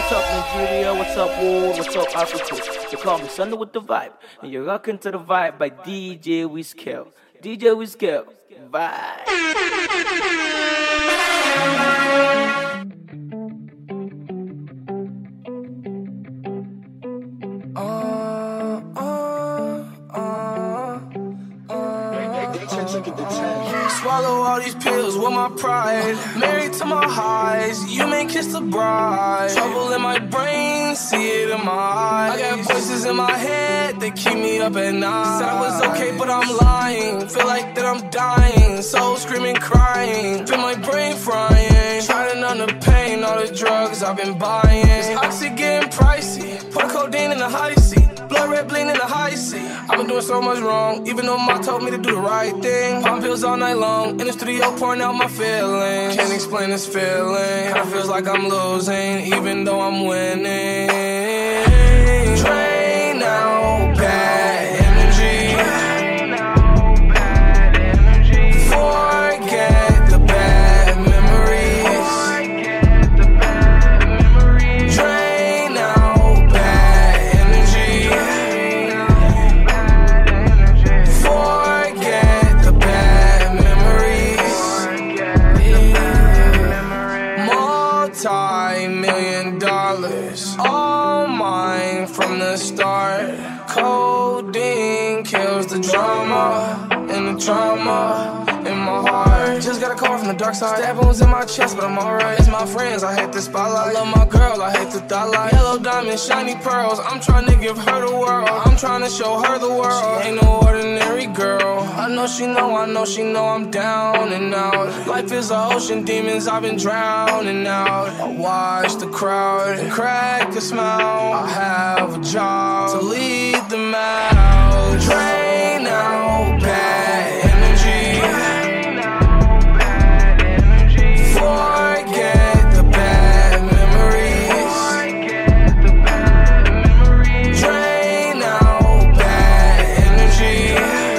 What's up, Nigeria? What's up, world? What's up, Africa? They call me Sunday with the Vibe, and you're rocking to the Vibe by DJ Wizkid. DJ Wizkid, Vibe. Swallow all these pills with my pride. Married to my highs, you may kiss the bride. Trouble in my brain, see it in my eyes. I got voices in my head that keep me up at night. Said I was okay, but I'm lying. Feel like that I'm dying, soul screaming, crying. Feel my brain frying, trying to numb the pain. All the drugs I've been buying. This oxy getting pricey. Put codeine in the high seat. Blood red bleeding in the high seat. I've been doing so much wrong, even though Ma told me to do the right thing. Pop pills all night long, in the studio pouring out my feelings. Can't explain this feeling, kinda feels like I'm losing, even though I'm winning. Drain out bad energy. Forget the bad memories. Drain out bad energy. Forget the bad memories. Multi-million dollars, all mine from the start. Codeine kills the drama and the trauma in my heart. Just got a call from the dark side. Stab wounds in my chest, but I'm alright. It's my friends, I hate the spotlight. I love my girl, I hate the thought light. Yellow diamonds, shiny pearls. I'm trying to give her the world. I'm trying to show her the world. She ain't no ordinary girl. I know she know I'm down and out. Life is an ocean, demons I've been drowning out. I watch the crowd and crack a smile. I have a job to lead them out. Drain out bad energy. Forget the bad memories. Drain out bad energy.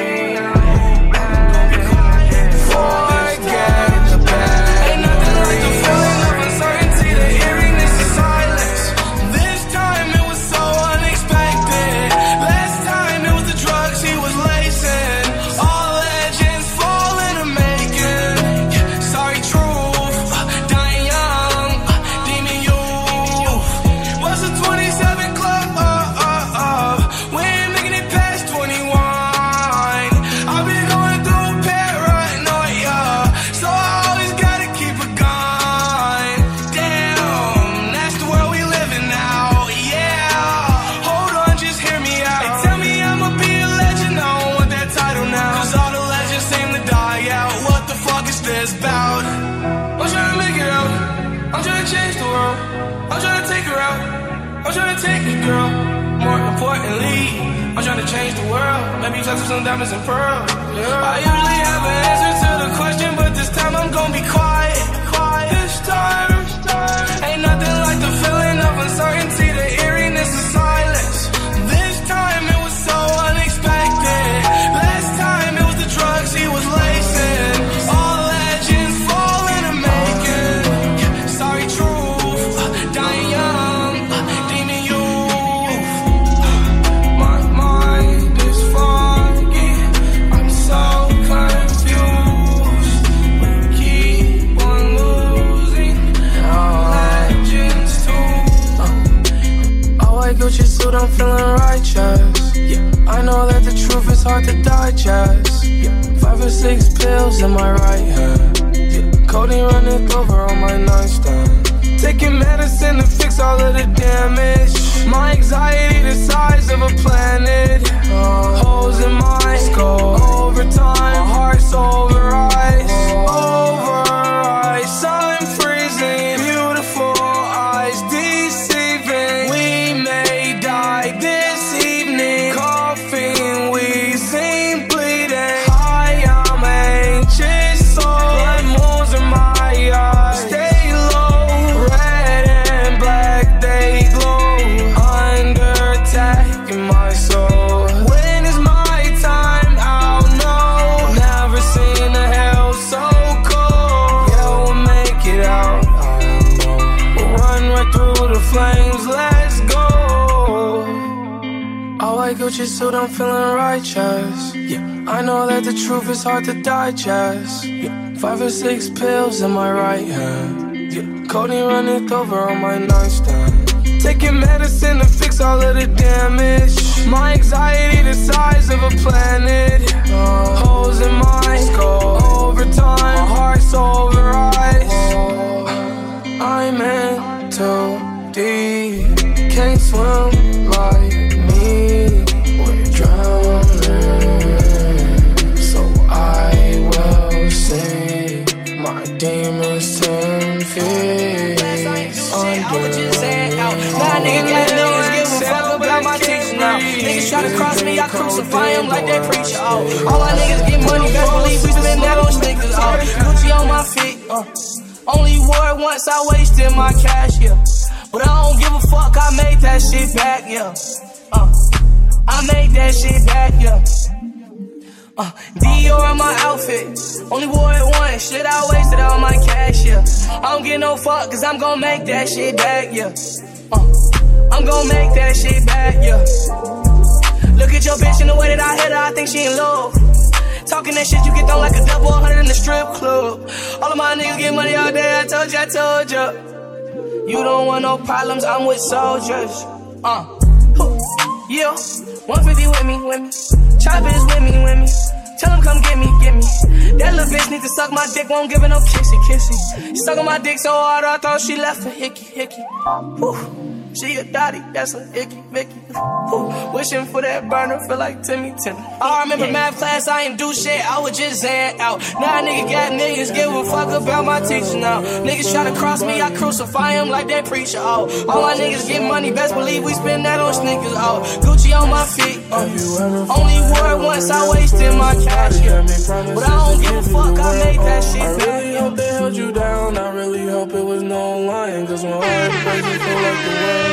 Forget the bad. Ain't nothing like the feeling of uncertainty, the eeriness of silence. This time it was so unexpected. Last time it was the drugs he was lacing. All legends fall in a making. Sorry, truth, dying young, demon youth. What's the 27 club? We ain't making it past 21. I've been going through paranoia, so I always gotta keep a gun. Damn, that's the world we live in now, yeah. Hold on, just hear me out. They tell me I'ma be a legend, I don't want that title now. Cause all the legends seem to die out. What the fuck is this about? I'm trying to make it out. I'm trying to change the world. I'm trying to take her out. I'm trying to take this girl. More importantly, I'm trying to change the world. Maybe touch with some diamonds and pearls. I usually have an answer to the question, but this time I'm gonna be quiet. This time, ain't nothing like the feeling of uncertainty, the eeriness of silence. This time it was so unexpected. Last time it was the drugs he was lacing. All legends fall in a making. Sorry, truth, dying young, demon youth. My mind is foggy, I'm so confused. We keep on losing our legends too. Oh, I Gucci suit, I'm feeling righteous. I know that the truth is hard to digest. 5 or 6 pills in my right hand. Codeine running over on my nightstand. Taking medicine to fix all of the damage. My anxiety the size of a planet. Holes in my skull. Overtime, my heart's over ice. Over ice, I'm freezing. Beautiful eyes deceiving. We may die this evening. Coughing, wheezing, bleeding. High, I'm anxious, so blood moons in my eyes. Stay low, red and black, they glow. Under attack in my soul. When is my time? I'll know. Never seen flames, let's go. All white Gucci suit, I'm feeling righteous. Yeah, I know that the truth is hard to digest. Yeah, 5 or 6 pills in my right hand. Yeah, codeine running over on my nightstand. Taking medicine to fix all of the damage. My anxiety the size of a planet. Holes in my skull. Overtime, my heart's over ice. I'm in too deep. Can't swim like me. We're drowning. So I will see my demons 10 feet under. Nah, nigga got niggas give a fuck about my teacher now. Niggas try to cross me, I crucify them like they preacher. Oh, all my niggas get money, best believe we spend that on sneakers. Oh, Gucci on my feet. Only wore it once, I wasted my cash, yeah. But I don't give a fuck, I made that shit back, yeah. I made that shit back, yeah. Dior on my outfit. Only wore it once, shit, I wasted all my cash, yeah. I don't give no fuck, cause I'm gon' make that shit back, yeah. I'm gon' make that shit back, yeah. Look at your bitch in the way that I hit her, I think she in love. Talking that shit, you get thrown like a double 100 in the strip club. All of my niggas get money all day, I told ya. You don't want no problems, I'm with soldiers. Yeah, 150 with me. Choppers with me. Tell them come get me. That little bitch need to suck my dick, won't give her no kissy. She sucking my dick so hard, I thought she left a hickey. Whew. She a dotty, that's a icky Vicky. Wishing for that burner, feel like Timmy Timmy. I remember math class, I ain't do shit, I was just zan out. Now a nigga got millions, give a fuck about my teacher now. Niggas try to cross me, I crucify them like they preacher. Oh, all my niggas get money, best believe we spend that on sneakers. Oh, Gucci on my feet. Only wore it once, I wasted my cash. But I don't give a fuck, I made that shit back. I really hope they held you down, I really hope it was no lying. Cause when heart breaks, you feel like the world.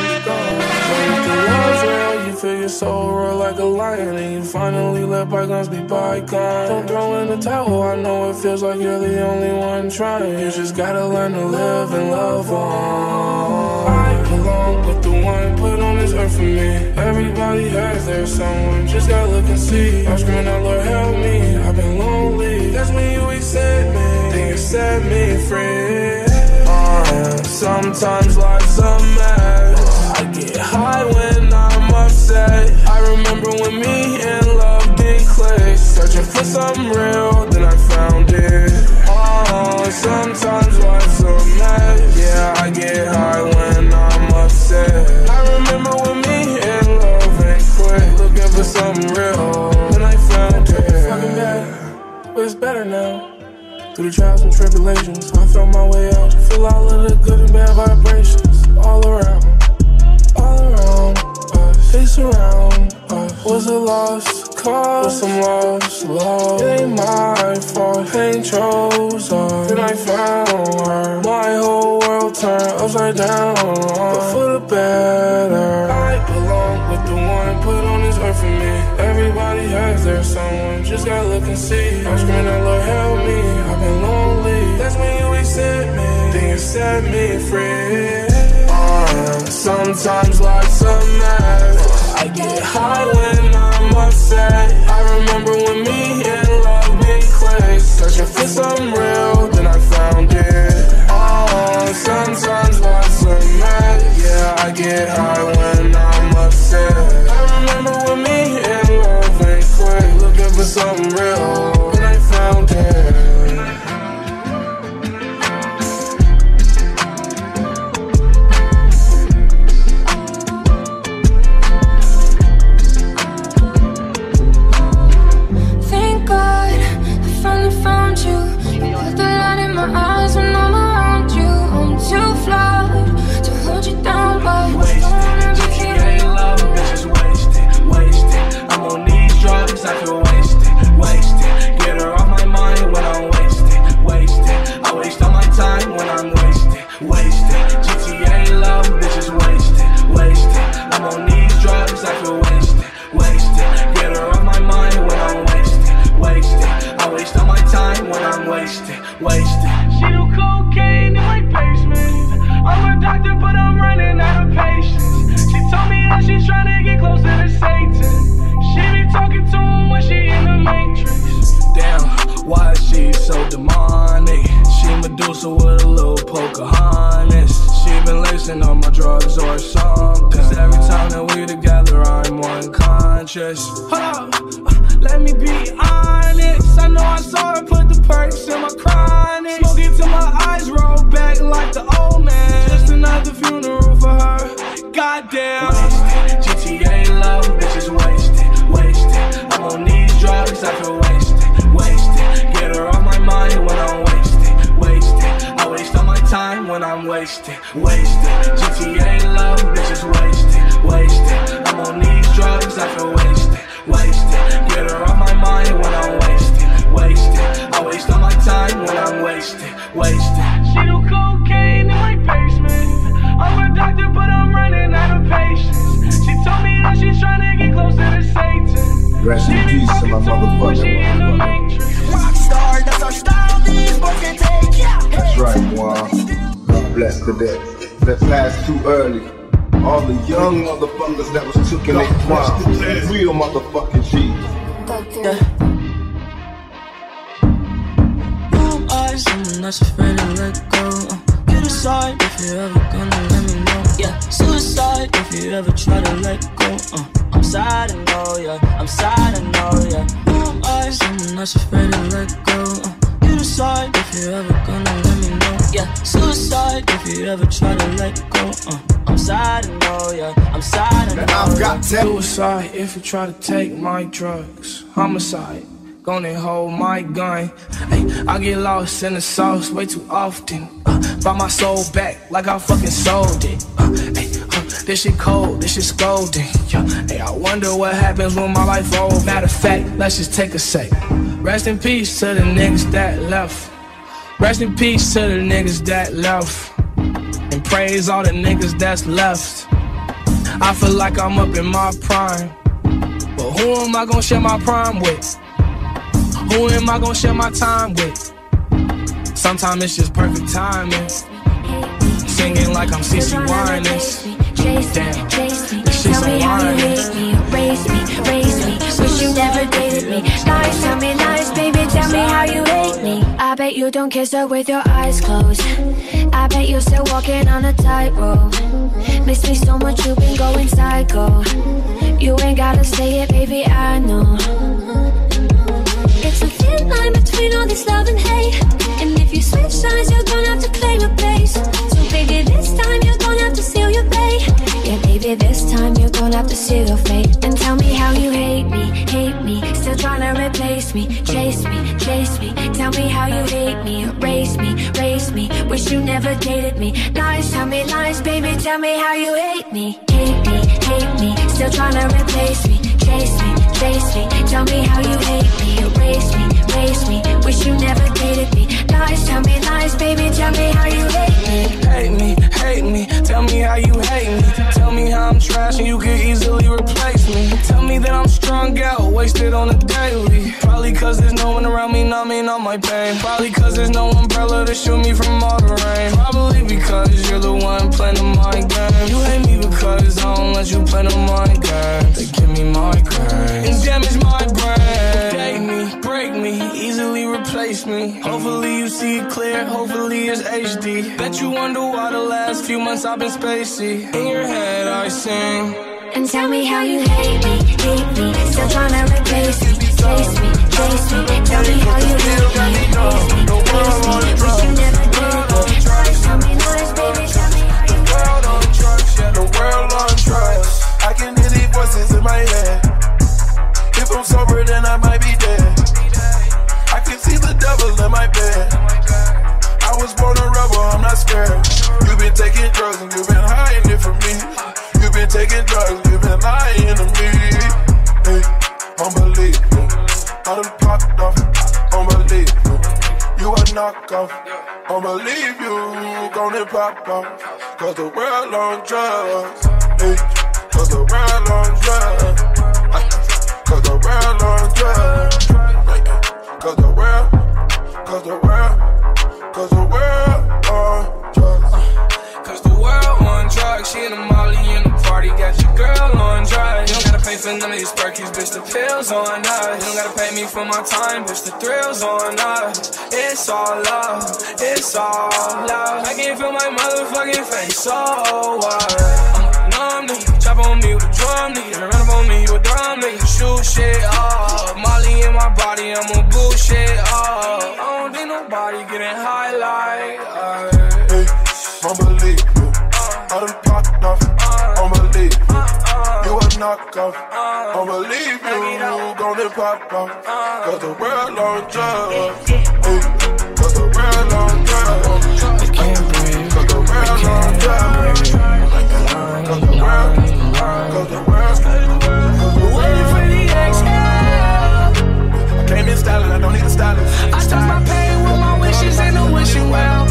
You feel your soul roar like a lion, and you finally let bygones be bygones. Don't throw in the towel, I know it feels like you're the only one trying. You just gotta learn to live and love on. I belong with the one put on this earth for me. Everybody has their someone, just gotta look and see. I'm screaming out, Lord help me, I've been lonely. That's when you accept me, then you set me free. Sometimes life's a mess. I get high when I'm upset. I remember when me and love did click. Searching for something real, then I found it. Sometimes life's a mess. Yeah, I get high when I'm upset. I remember when me and love ain't quit. Looking for something real, then I found it. Fucking bad, but it's better now. Through the trials and tribulations, I found my way out. Feel all of the good and bad vibrations all around us. They surround us. Was a lost cause, with some lost love. It ain't my fault, pain chose us. Then I found her. My whole world turned upside down, but for the better. I belong with the one put on this earth for me. Everybody has their someone, just gotta look and see. I'm screaming out, Lord help me, I've been lonely. That's when you accept me, then you set me free. Sometimes life's a mess. I get high when I'm upset. I remember when me and love did click. Searching for something real, then I found it. Sometimes life's a mess. Yeah, I get high when I'm upset. I remember when me and love ain't quick. Looking for something real, then I found it. Wasted. She do cocaine in my basement. I'm a doctor, but I'm running out of closer with a little Pocahontas. She been lacing on my drugs or something. Cause every time that we together, I'm unconscious. Hold up, let me be honest. I know I saw her put the perks in my chronic. Smoke it till my eyes roll back like the old man. Just another funeral for her. Goddamn. Wasted. GTA love, bitches wasted, wasted. I'm on these drugs, I feel wasted, wasted. Get her off my mind when I'm wasted, wasted. I waste all my time when I'm wasted, wasted. GTA love, bitches wasted, wasted. I'm on these drugs, I feel wasted, wasted. Get her off my mind when I'm wasted, wasted. I waste all my time when I'm wasted, wasted. She do cocaine in my basement. I'm a doctor, but I'm running out of patience. She told me that she's trying to get closer to Satan. Rest in peace to my motherfucker. Rockstar, that's our style, these boys can take. That's right, Juan. God bless the dead. That passed too early. All the young motherfuckers that was took in their prime. Real motherfucking G. Someone that's afraid to let go. Get aside if you're ever gonna let me know. Yeah, suicide if you ever try to let go. I'm sad, I know, yeah. I'm sad, I know, yeah. Who am I? Someone that's afraid to let go. Get aside if you're ever gonna let me know. Yeah, suicide if you ever try to let go. I'm sad, I know, yeah. I'm sad, I know. I've got suicide if you try to take my drugs. Homicide. Gonna hold my gun. Ay, I get lost in the sauce way too often. Buy my soul back like I fucking sold it. This shit cold, this shit scolding. Hey, I wonder what happens when my life over. Matter of fact, let's just take a sec. Rest in peace to the niggas that left. Rest in peace to the niggas that left. And praise all the niggas that's left. I feel like I'm up in my prime. But who am I gonna share my prime with? Who am I gonna share my time with? Sometimes it's just perfect timing. Singing like I'm CeCe Winans. Damn, this shit's so whining. Raise me, wish you never dated me. Lies, tell me lies, baby, tell me how you hate me. I bet you don't kiss her with your eyes closed. I bet you're still walking on a tightrope. Miss me so much, you've been going psycho. You ain't gotta say it, baby, I know. It's a thin line between all this love and hate. And if you switch sides, you're gonna have to claim a place. So baby, this time you're gonna have to seal your fate. Yeah, baby, this time you're gonna have to seal your fate. And tell me how you hate me. Still trying to replace me. Chase me. Tell me how you hate me. Raise me. Wish you never dated me. Lies, tell me lies, baby, tell me how you hate me. Hate me. Still trying to replace me. Chase me. Tell me how you hate me. Raise me. Wish you never dated me. Lies, tell me lies, baby, tell me how you hate me. Hate me. Tell me how you hate me. Tell me how I'm trash and you can easily replace me. Tell me that I'm strung out, wasted on a daily. Probably cause there's no one around me numbing all my pain. Probably cause there's no umbrella to shield me from all the rain. Probably because you're the one playing the mind game. You hate me because I don't let you play the mind game. They give me migraine and damage my brain. Date me, break me, easily replace me. Hopefully you see it clear, hopefully it's HD. Bet you wonder why the last few months I've been spacey. In your head I sing. And tell me how you hate me. Still trying to replace me. Chase me. Tell me how you hate me. Raise me. Wish you never did me. Tell me lies, baby, tell me how you hate me. The world on drugs. I can hear these voices in my head. If I'm sober, then I might be dead. I can see the devil in my bed. I was born a rebel, I'm not scared. You've been taking drugs and you've been hiding it from me. You've been taking drugs, you've been lying to me. Hey, unbelievable. I done popped off, unbelievable. You a knockoff, unbelieve you. Gonna pop off, cause the world on drugs. Hey, cause the world on drugs. Cause the world on drugs. Cause the world on drugs. Cause the world on drugs. She in the molly in the party, got your girl on drugs. You don't gotta pay for popping none of these perkies, bitch, the pills on us. You don't gotta pay me for my time, bitch, the thrills on us. It's all love, it's all love. I can't feel my motherfucking face, so what? I'm a numb nigga, chop on me with a drum nigga. Turn around up on me, you a drum nigga. Shoot shit up, Molly in my body, I'm gon' bullshit up. I don't think nobody getting high like us. Hey, unbelievable, I done popped off, unbelievable. You a knockoff, unbelievable. Gonna pop off, cause the world on drugs. Hey, cause the world on drugs. I can't breathe, cause the world on drugs. Cause the world, cause the world, waiting for the exhale. I came in styling, I don't need a stylist. I stuff my pain with my wishes and the wishing well.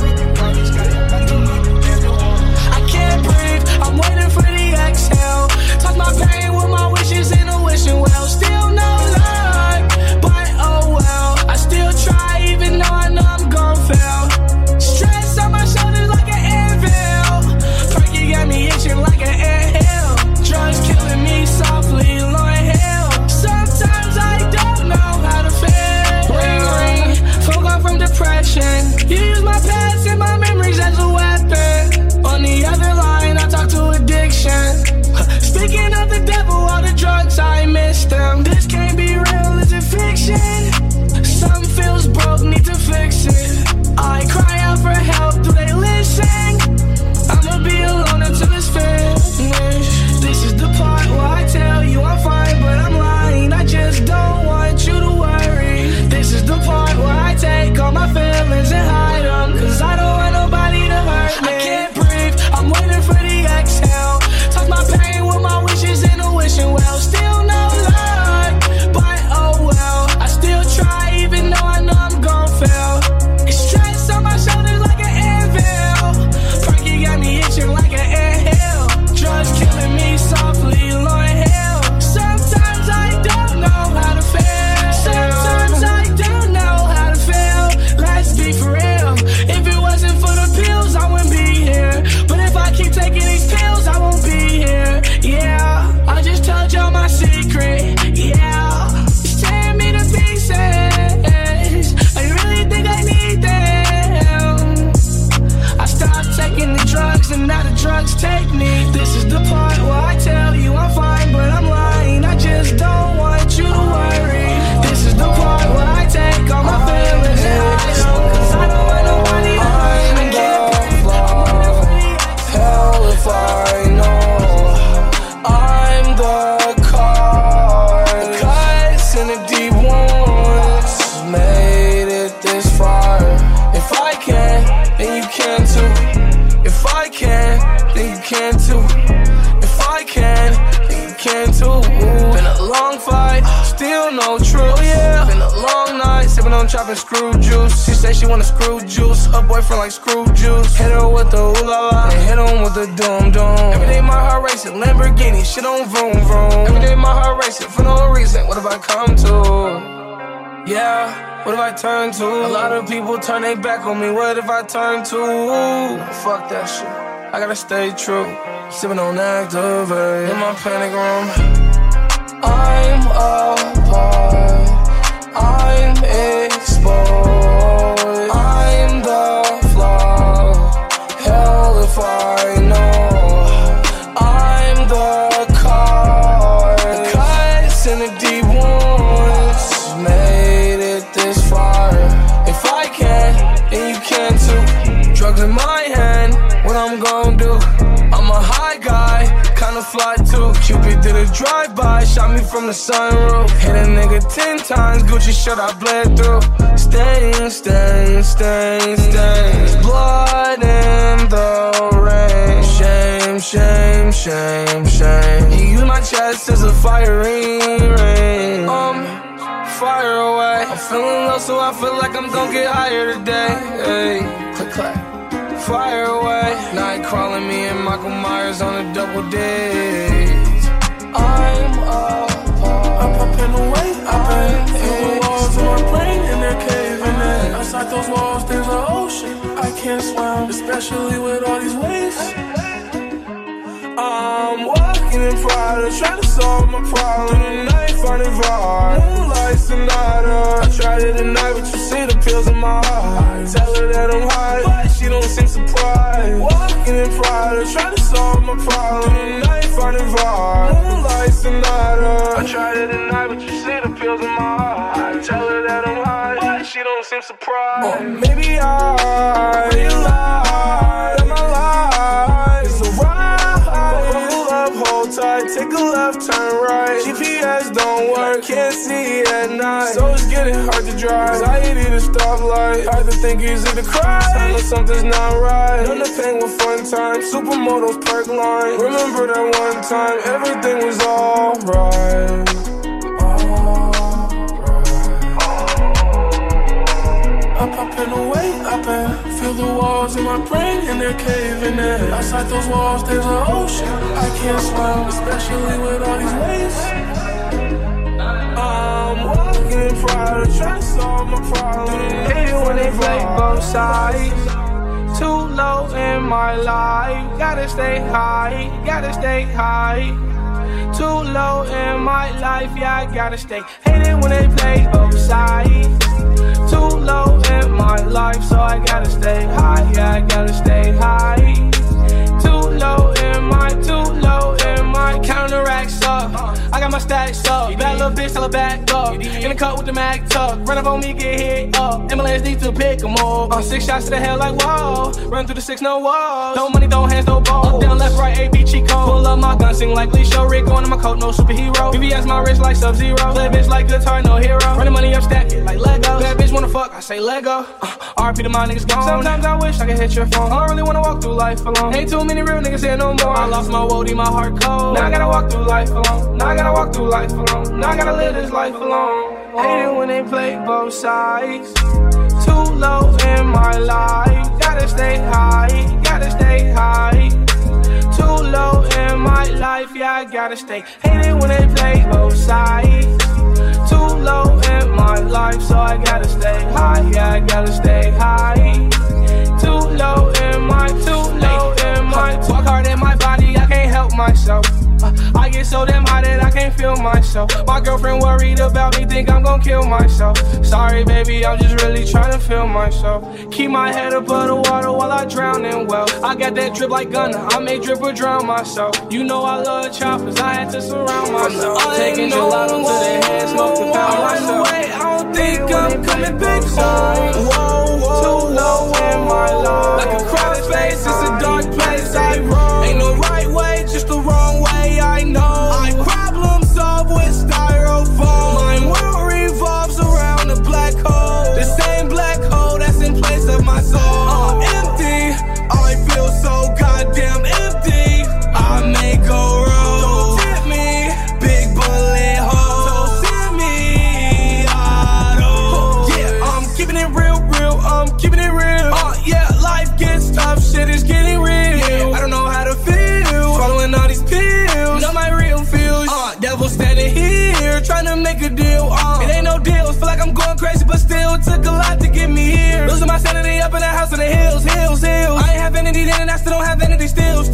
I can't breathe, I'm waiting for the exhale. Tuck my pain with my wishes and the wishing well. Still no luck, but oh well. I still try even though I know I'm gon' fail. Stress on my shoulders like an anvil. Perky got me itching like an anthill. Drugs killing me softly, Lord hell. Sometimes I don't know how to feel. Ring ring, folk off from depression. You use my past and my memories as a weapon. On the other line, I talk to addiction. Speaking of the devil, all the drugs, I miss them. This can't be real, is it fiction? Something feels broke, need to fix it. I cry out for help, do they listen? I'ma be alone until it's finished. This is the part where I tell you I'm fine, but I'm lying. I just don't want you to worry. This is the part where I take all my feelings and hide them, cause I don't want nobody to hurt me. I can't breathe, I'm waiting for the exhale. Tuck my pain with my wishes and the wishing well. Still no luck, but oh well. I still try even though I know I'm gon' fail. It's stress on my shoulders like an anvil. Perky got me itching like an anthill. Drugs killing me softly, Lord hell. Sometimes I don't know how to feel. Sometimes I don't know how to feel. Let's be for real. If it wasn't for the pills, I wouldn't be here. But if I keep taking these pills, I won't be here. Yeah, I just told y'all my secret. Yeah, it's tearing me to pieces. I really think I need them. I stopped taking the drugs and now the drugs take me. This is the part where I tell you I'm fine, but I'm lying. I just don't want you to worry. This is the part where I take all my feelings and hide them, cause I don't want nobody to hurt me. Hell if I know I'm the cause. Cuts in the deep wounds made it this far. If I can, then you can too. If I can, then you can too. If I can, then you can too. Been a long fight, still no truth. Yeah, been a long night, sipping on chopping screw juice. She say she wanna screw juice, her boyfriend like screw juice. Hit her with the ooh la la, and hit him with the doom doom. Every day my heart racing, Lamborghini, shit on vroom vroom. Every day my heart racing for no reason. What have I come to? Yeah, what have I turned to? A lot of people turn their back on me. What if I turn to? No, fuck that shit. I gotta stay true. Sipping on Activate in my panic room. I'm apart. I'm exposed. I'm the flaw. Hell if I know. I'm the cause. The cuts in the deep wounds made it this far. If I can, then you can too. Drugs in my hand, what I'm gon' do? I'm a high guy, kinda fly too. Cupid did a drive-by, shot me from the sunroof. Hit a nigga 10 times, Gucci shirt I bled through. Stains, stains, stains, stains. Blood in the rain. Shame, shame, shame, shame. You use my chest as a firing ring. Fire away. I'm feeling low, so I feel like I'm gon' get higher today. Hey, click clack. Fire away. Night crawling me and Michael Myers on a double date. I'm apart. I'm popping away. I've been through the walls of my brain and they're caving in. Outside those walls, there's an ocean. I can't swim, especially with all these waves. I'm walking Walking in Prada, trying to solve my problem. Through the night, finding vibe. Moonlight Sonata. I tried it tonight, but you see the pills in my eyes. Tell her that I'm high, but she don't seem surprised. Walking in Prada, trying to solve my problem. Through the night, finding vibe. Moonlight Sonata. I tried it tonight, but you see the pills in my eyes. Tell her that I'm high, but she don't seem surprised. Or maybe I realize that my life is a ride. Buckle up, hold tight, take a left, turn right. GPS don't work, can't see at night, so it's getting hard to drive. Anxiety to stoplight, hard to think easy to cry. Tell me something's not right. None of pain with fun time. Supermodels perk line. Remember that one time everything was alright. Up and away, up and feel the walls in my brain and they're caving in. Outside those walls there's an ocean. I can't swim, especially with all these waves. I'm walking in Prada, trying to solve my problem. Hate it when they play both sides. Too low in my life. Gotta stay high, gotta stay high. Too low in my life, yeah, I gotta stay. Hate it when they play both sides. Too low in my life, so I gotta stay high, yeah, I gotta stay high. Too low in my counteracts up. I got my stacks up. Bad little bitch, tell her back up. In the cut with the Mac tuck. Run up on me, get hit up. Ambulance need to pick them up. 6 shots to the head like whoa. Run through the 6, no walls. No money, no hands, no balls. Up, down, left, right, A, B, cheat code. Pull up my gun, sing like Lee Show. Rick on my coat, no superhero. BBS my wrist like Sub-Zero. Play bitch like guitar, no hero. Run the money up, stack it like Lego. Bad bitch wanna fuck, I say Lego. RP to my niggas gone. Sometimes I wish I could hit your phone. I don't really wanna walk through life alone. Ain't too many real niggas here no more. I lost my woody, my heart cold. Now I gotta walk through life alone. Now I gotta walk through life alone. Now I gotta live this life alone. Hate it when they play both sides. Too low in my life. Gotta stay high, gotta stay high. Too low in my life, yeah, I gotta stay. Hate it when they play both sides. Too low in my life, so I gotta stay high, yeah, I gotta stay high. Too low in my, walk hard in my body, I can't help myself. I get so damn high that I can't feel myself. My girlfriend worried about me, think I'm gon' kill myself. Sorry baby, I'm just really trying to feel myself. Keep my head above the water while I drown in well. I got that drip like Gunna, I may drip or drown myself. You know I love choppers, I had to surround myself. Taking gelato to the head, smoke to pound myself. I don't think I'm coming back home. Whoa, too low in my life. Like a crowded space, it's a dark place I roam. Ain't no right way, just the wrong way, I know. I problem solve with styrofoam. My world revolves around a black hole. The same black hole that's in place of my soul. Empty, I feel so goddamn empty. I may go wrong. Don't tempt me, big bullet hole. Don't send me auto. Yeah, I'm keeping it real, I'm keeping it real. Yeah, life gets tough, shit is getting real. Yeah, I don't know how to feel, following all these pills. Know my real feels. Devil standing here, trying to make a deal. It ain't no deals, feel like I'm going crazy, but still took a lot to get me here. Losing my sanity up in the house of the hills. I ain't have vanity then and I still don't have vanity still.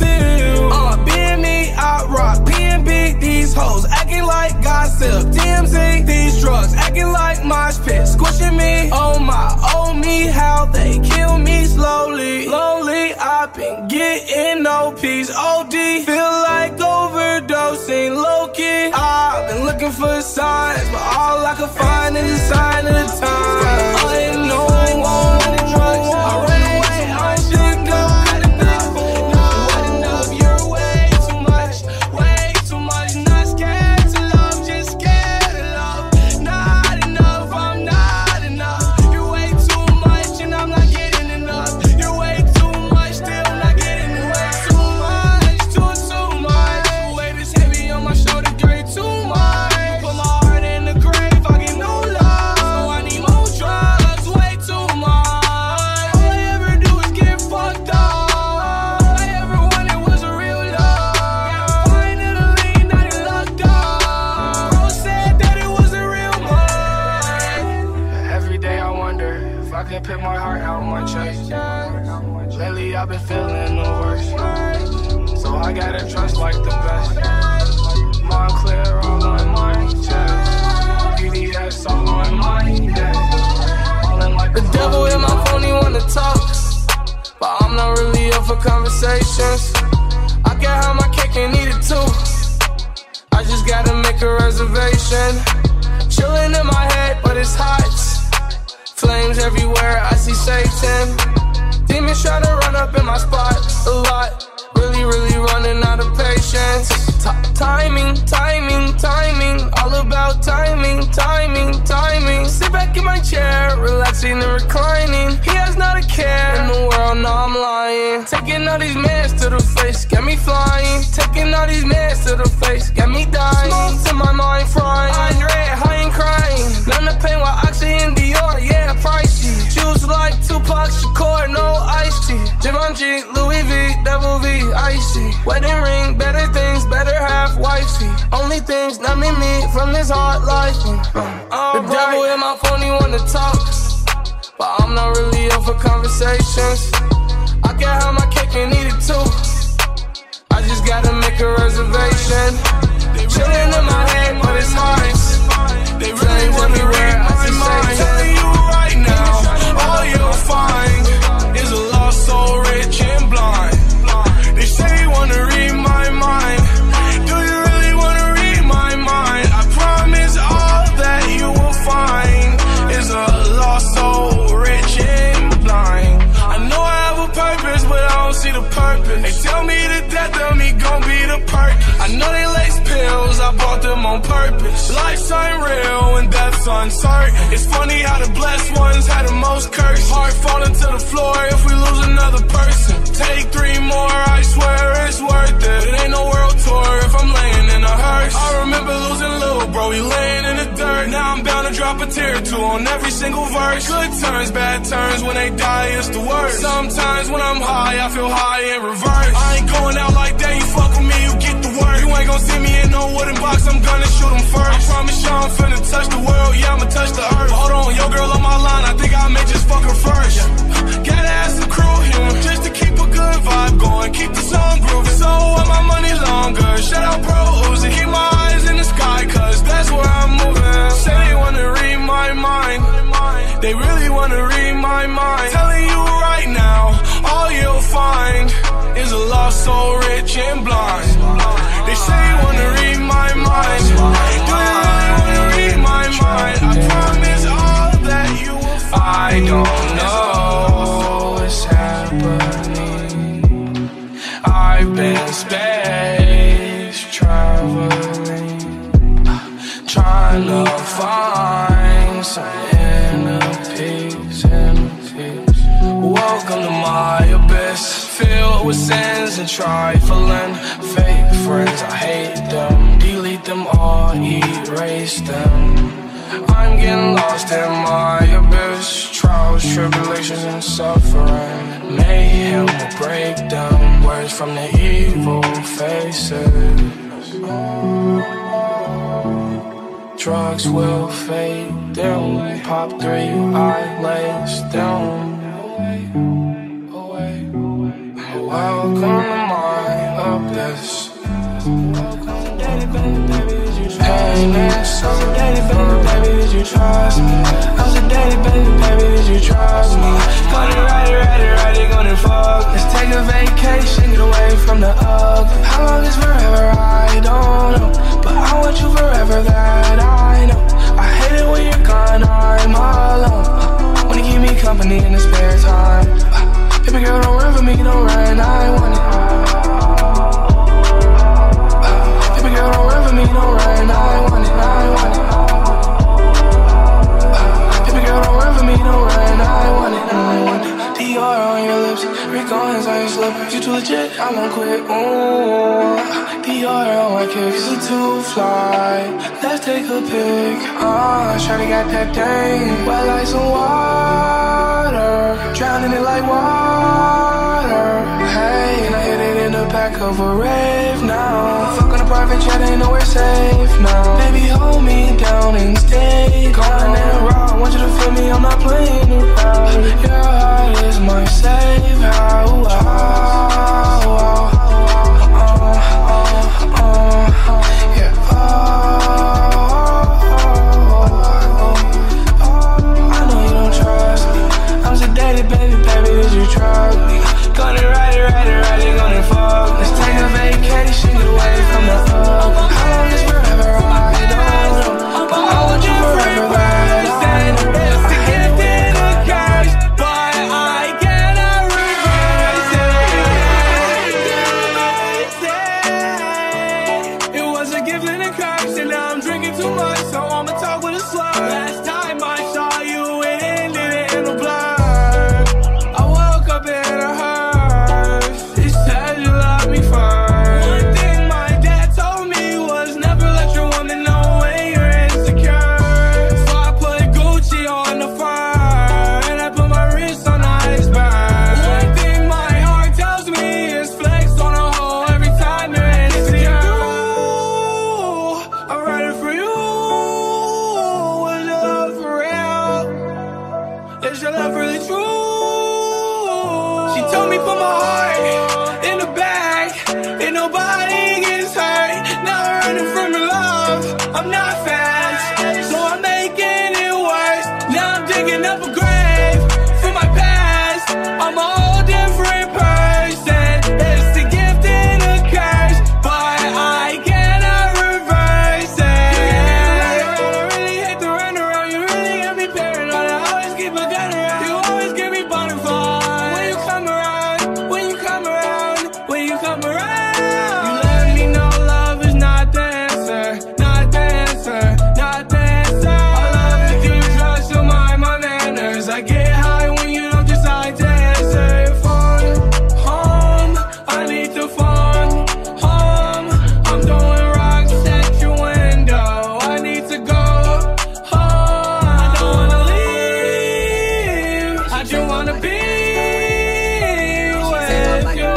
Being me, I rock PNB, these hoes acting like gossip. DMZ, these drugs acting like mosh pit, squishing me. Oh me, how they kill me slowly. Lonely, I've been getting no peace. OD, feel like overdosing, low-key. I've been looking for signs, but all I can find is a sign of the time. I know drugs, I run away, I should go. Not enough, you're way too much. Not scared to love, just scared of love. Not enough, I'm not enough. You're way too much and I'm not getting enough. You're way too much, still not getting enough. Too much. Weight is heavy on my shoulder, you're too much. Put my heart in the grave, I get no love. So I need more drugs, way too much. for conversations. I can have my cake and eat it too. I just gotta make a reservation. Chilling in my head, but it's hot. Flames everywhere, I see Satan. Demons try to run up in my spot a lot. Really, really running out of patience. Timing, timing, timing. All about timing, timing, timing. Sit back in my chair, relaxing and reclining. He has not a care in the world, no I'm lying. Taking all these mans to the face, got me flying. Taking all these mans to the face, got me dying. Smokes in my mind frying. Eyes red, high and crying. None of pain while oxygen Dior, yeah, pricey. Juice like Tupac Shakur, no iced tea. Givenchy, Louis V, Devil V, icy. Wedding ring, better things, better half wifey. Only things numbing me from this hard life. The devil in my phone, he wanna talk, but I'm not really up for conversations. I can have my cake and eat it too. I just gotta make a reservation. Chilling in my head, but it's hard. They really wanna read my mind. Telling you right now, all you'll find is a lost soul, rich and blind. They say you wanna read my mind. Do you really wanna read my mind? I promise all that you will find is a lost soul, rich and blind. I know I have a purpose, but I don't see the purpose. They tell me the death of me gon' be the perk. I know they lace pills, I bought them on purpose. Life's unreal and death's uncertain. It's funny how the blessed ones had the most curse. Heart falling to the floor if we lose another person. Take 3 more, I swear it's worth it. It ain't no world tour if I'm laying in a hearse. I remember losing little bro, he laying in the dirt. Now I'm bound to drop a tear or two on every single verse. Good turns, bad turns, when they die it's the worst. Sometimes when I'm high, I feel high in reverse. I ain't going out like that, you fuck with me, you get the word. You ain't gon' see me in no wooden box, I'm gonna shoot him first. I promise you I'm finna touch the world, yeah I'ma touch the earth. Hold on, yo girl on my line, I think I may just fuck her first. Gotta have some crew humor, just to keep a good vibe going, keep the song grooving. So want my money longer, shout out Pro Uzi, keep my eyes in the sky, cause that's where I'm moving. Say they wanna read my mind, they really wanna read my mind. Telling you right now, all you'll find is a lost soul, rich and blind. They say you wanna read my mind. Do you really wanna read my mind? I promise all that you will find. I don't know what's happening. I've been space traveling, trying to find some inner peace, Welcome to my abyss, filled with sins and trifling. Fake friends, I hate them. Delete them all, erase them. I'm getting lost in my abyss. Trials, tribulations, and suffering. Mayhem will break them. Words from the evil faces. Drugs will fade them. Pop 3, I lace them. Welcome to my abyss. Pain and sorrow. Baby, did you trust me? I'm so daddy, baby, did you trust me? Gonna ride it, gonna fuck. Let's take a vacation, get away from the ugly. How long is forever? I don't know, but I want you forever, that I know. I hate it when you're gone, I'm alone. Wanna keep me company in the spare time. Baby girl, don't run for me, don't run, I want it. Baby girl, don't run for me, don't run, I want it, I want it. Baby girl, don't run for me, don't run, I want it, I want it. Dior on your lips, Rick on his iron slippers. You too legit, I won't quit, ooh. Dior on my kicks, it's too fly. Let's take a pic, shawty got that thing. Wet like some water, drowning it like water. Hey, and I hit it in the back of a rave now. Fuck on a private jet, ain't nowhere safe now. Baby, hold me down and stay calm and raw. Want you to feel me, I'm not playing around. Your heart is my safe house. I know you don't trust me. I'm so daddy, baby, did you trust me? Gonna ride it, come around. You let me know love is not the answer, not the answer, not the answer. I love to do drugs to mind my manners. I get high when you don't decide to answer. If I'm home, I need to phone home. I'm throwing rocks at your window. I need to go home. I don't wanna leave. I just wanna be with you.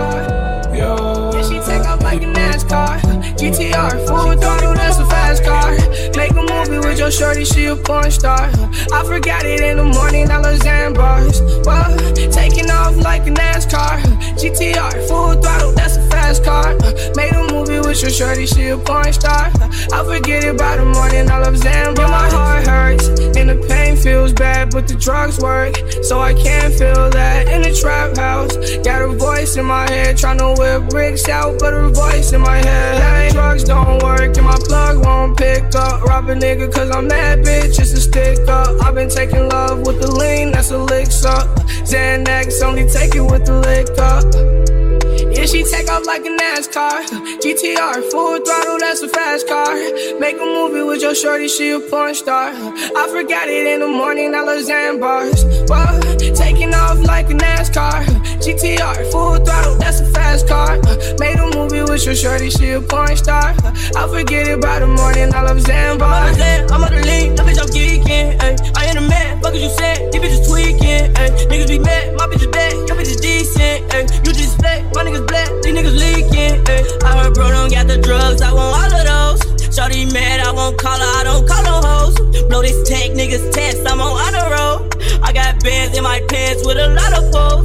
Yeah, she take off like a NASCAR. GTR, full throttle, that's a fast car. Make a movie with your shorty, she a porn star. I forgot it in the morning, I love Xanbars. Well, taking off like a NASCAR. GTR, full throttle, that's a fast car. Made a movie with your shorty, she a porn star. I forget it by the morning, I love Xanbars. Yeah, my heart hurts, and the pain feels bad, but the drugs work, so I can't feel that. In the trap house, got a voice in my head, tryna whip bricks out, but her voice in my head. Hey, drugs don't work, and my plug won't pick up. Rob a nigga cause I'm that bitch, just a stick up. I've been taking love with the lean, that's a licks up. Xanax, only take it with the lick up. Yeah, she take off like a NASCAR. GTR, full throttle, that's a fast car. Make a movie with your shorty, she a porn star. I forgot it in the morning, I love Xanbars. Well, taking off like a NASCAR. GTR, full throttle, that's a fast car. Made a movie with your shorty, she a porn star. I forget it by the morning, I love Xanbars. I'm on the league, that bitch I'm geeking. Ay. I ain't a man, fuck as you said, these bitches tweaking. Ay. Niggas be mad, my bitch is bad, your bitch is decent. Ay. You just fake, my niggas black, these niggas leaking. Ay. I heard bro don't got the drugs, I want all of those. Shorty mad, I won't call her, I don't call no hoes. Blow this tech, niggas test, I'm on auto roll. I got bands in my pants with a lot of foes.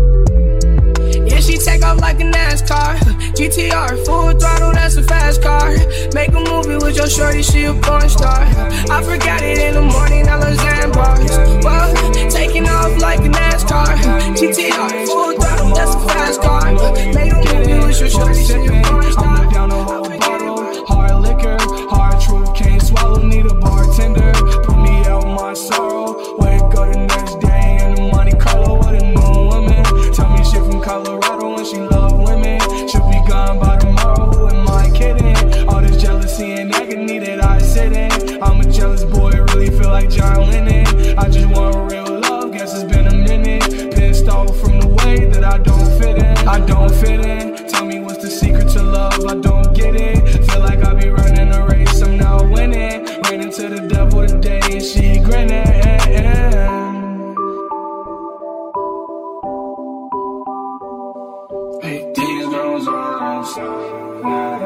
Yeah, she take off like a NASCAR. GTR, full throttle, that's a fast car. Make a movie with your shorty, she a porn star. I forgot it in the morning, I love Xanbars. Well, taking off like a NASCAR. GTR, full throttle, that's a fast car. Make a movie with your shorty, she a porn star. I'm down a whole bottle, hard liquor, hard truth, can't swallow, need a bartender. Put me out my sorrow, wake up the next day in the Monte Carlo with a new woman. Tell me she from Colorado and she love women. She'll be gone by tomorrow, who am I kidding? All this jealousy and agony that I sit in. I'm a jealous boy, really feel like John Lennon. I just want real love, guess it's been a minute. Pissed off from the way that I don't fit in. I don't fit in, tell me what's the secret to love, I don't get it. Feel like I be running a race, I'm now winning. Ran into the devil today and she grinning. Hey, these girls are inside.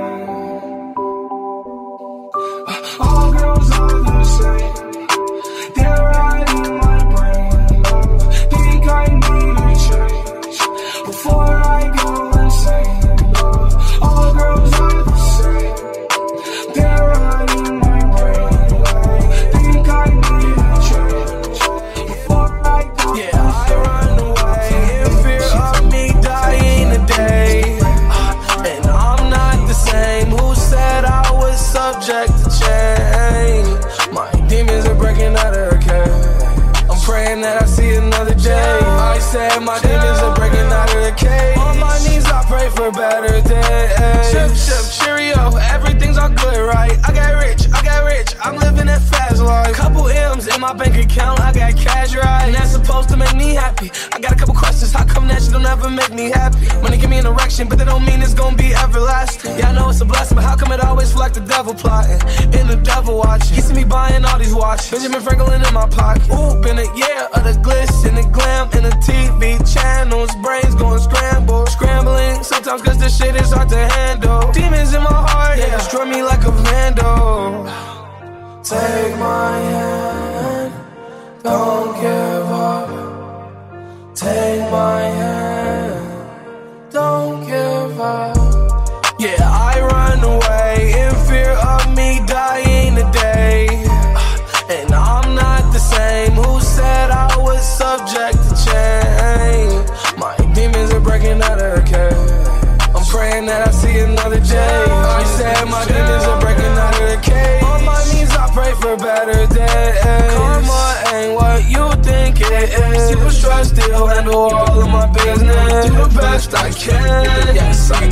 All girls are the same. They're right in my brain, love. Think I need a change before I go insane, love. All girls are the same. They're right in my brain, love. Think I need a change before I go insane. Yeah, I run away in fear of me dying today. And I'm not the same. Who said I was subject to change? My demons are breaking out of her cage. I'm praying that I see another day. I said my demons are breaking out of the cage. On my knees I pray for better days. Ship, cheerio, everything's all good, right? I got rich, I'm living that fast life. Couple M's in my bank account, I got cash, right? And that's supposed to make me happy. I got a couple questions, how come that shit don't ever make me happy? Money give me an erection, but that don't mean it's gonna be everlasting. Yeah, I know it's a blessing, but how come it always feel like the devil plotting? And the devil watching. He see me buying all these watches, Benjamin Franklin in my pocket. Ooh, been a year of the glitz and the glam and the TV channels. Brains going scrambling, sometimes cause this shit is hard to handle. Demons in my heart, they destroy me like a vandal. Take my hand, don't give up. Take my hand, don't give up. Yeah, I run away in fear of me dying today. And I'm not the same. Who said I was subject to change? My demons are breaking out of her cage. I'm praying that I see another day. I said my demons are breaking out of the cage. On my knees I pray for better days. Karma ain't what you think it is. You trust it, I'll handle all of my business. Do the best I can. Yes, I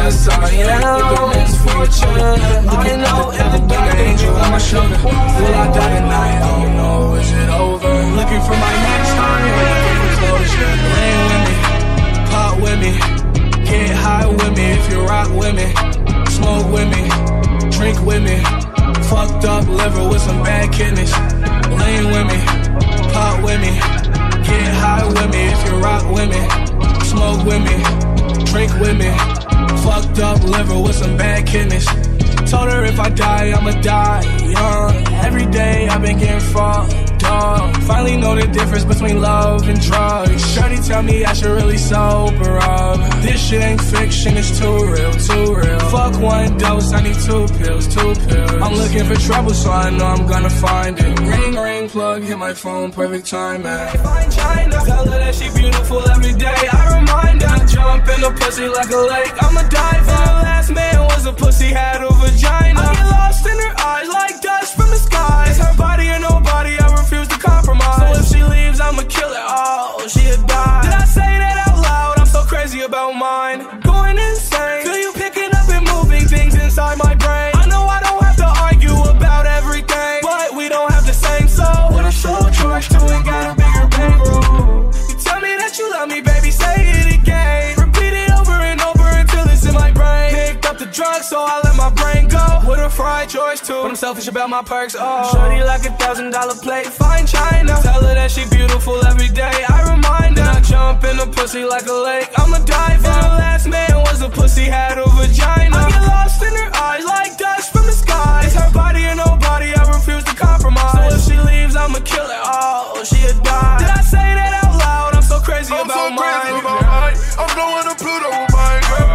yes I am. Misfortune, I know if the dark angel on my shoulder. Will I die tonight? I don't know, is it over? Looking for my next time, looking for closure. Lay with me, pop with me, get high with me if you rock with me. Smoke with me, drink with me. Fucked up liver with some bad kidneys. Lean with me, pop with me, get high with me if you rock with me. Smoke with me, drink with me. Fucked up liver with some bad kidneys. Told her if I die, I'ma die young. Every day I've been getting fucked up. Finally know the difference between love and drugs. Shorty tell me I should really sober up. This shit ain't fiction, it's too real, too real. Fuck one dose, I need 2 pills, 2 pills. I'm looking for trouble, so I know I'm gonna find it. Ring, ring, plug, hit my phone, perfect time, man. Find China, tell her that she beautiful every day. I remind her, I jump in the pussy like a lake. I'm a diver. The last man was a pussy, had a vagina. I get lost in her eyes like dust from the sky. It's her body or nobody, I refuse to compromise. So if she leaves, I'ma kill it all, she'll die. Did I say that out loud? I'm so crazy about mine. Going insane, feel you picking up and moving things inside my brain. I know I don't have to argue about everything, but we don't have the same soul. With a soul charge to it, got a bigger bankroll. You tell me that you love me, baby, say it again. Repeat it over and over until it's in my brain. Picked up the drugs, so I let my brain go. With a fried choice too, but I'm selfish about my perks. Oh, shorty like $1,000 plate, fine China. Tell her that she beautiful every day. I remind her, I jump in the pussy like a lake. I'm a diver. The last man was a pussy, had a vagina. I get lost in her eyes like dust from the sky. It's her body or nobody, I refuse to compromise. So if she leaves, I'ma kill it all, she'll die. Did I say that out loud? I'm so crazy about mine. I'm going to Pluto with my girl.